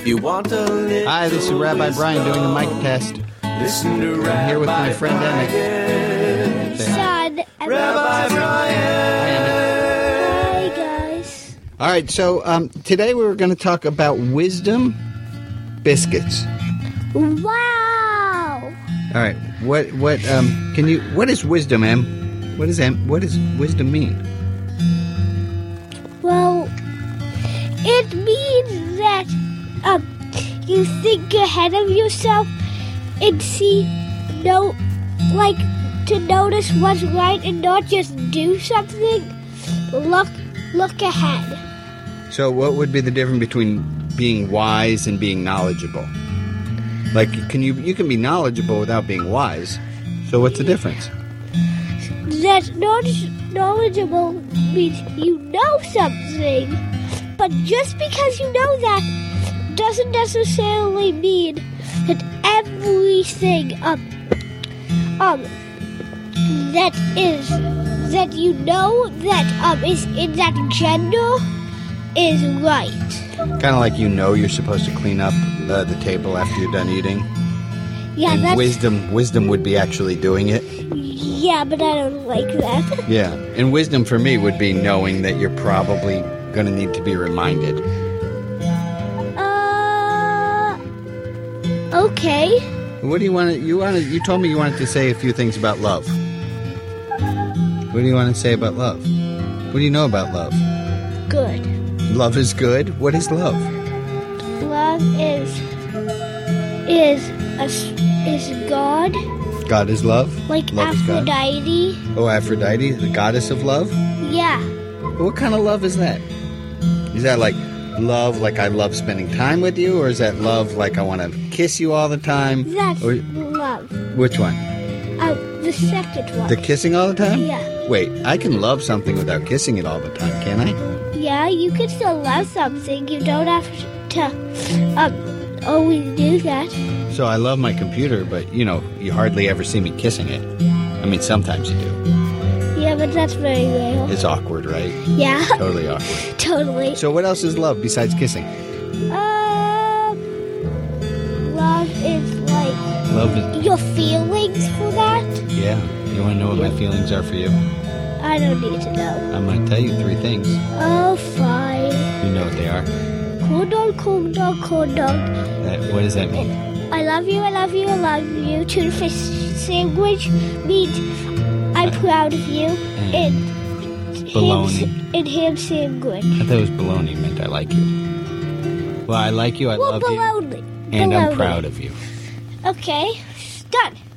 you want to live. Hi, this is Rabbi Brian doing the mic test. Listen to Rabbi I'm here with my friend Emmett. Say hi. Son. Rabbi Brian. Hi, guys. All right, so today we were going to talk about wisdom biscuits. Wow. All right, what is wisdom, Em? What does wisdom mean? Well, it means that you think ahead of yourself and to notice what's right and not just do something. Look ahead. So what would be the difference between being wise and being knowledgeable? Like, you can be knowledgeable without being wise. So what's the difference? That knowledgeable means you know something, but just because you know that doesn't necessarily mean that everything that you know that is in that gender is right. Kind of like you're supposed to clean up the table after you're done eating. Yeah, and that's wisdom would be actually doing it. Yeah, but I don't like that. Yeah, and wisdom for me would be knowing that you're probably going to need to be reminded. Okay. What do you want to? You told me you wanted to say a few things about love. What do you want to say about love? What do you know about love? Good. Love is good. What is love? Love is God. God is love. Like love Aphrodite. Is God. Oh, Aphrodite, the goddess of love. Yeah. What kind of love is that? Is that like love, like I love spending time with you, or is that love like I want to kiss you all the time? That's love. Which one? The second one. The kissing all the time? Yeah. Wait, I can love something without kissing it all the time, can I? Yeah, you can still love something. You don't have to always do that. So I love my computer, but, you hardly ever see me kissing it. I mean, sometimes you do. Yeah, but that's very rare. It's awkward, right? Yeah. Totally awkward. Totally. So what else is love besides kissing? Love is like... Love is... your feelings for that? Yeah. You want to know what my feelings are for you? I don't need to know. I'm going to tell you 3 things. Oh, fine. You know what they are. Corn dog. What does that mean? I love you. Tuna fish sandwich means I'm proud of you. And baloney. And ham sandwich. I thought it was baloney meant I like you. Well, I like you, I love you. Baloney. And I'm proud of you. Okay, done.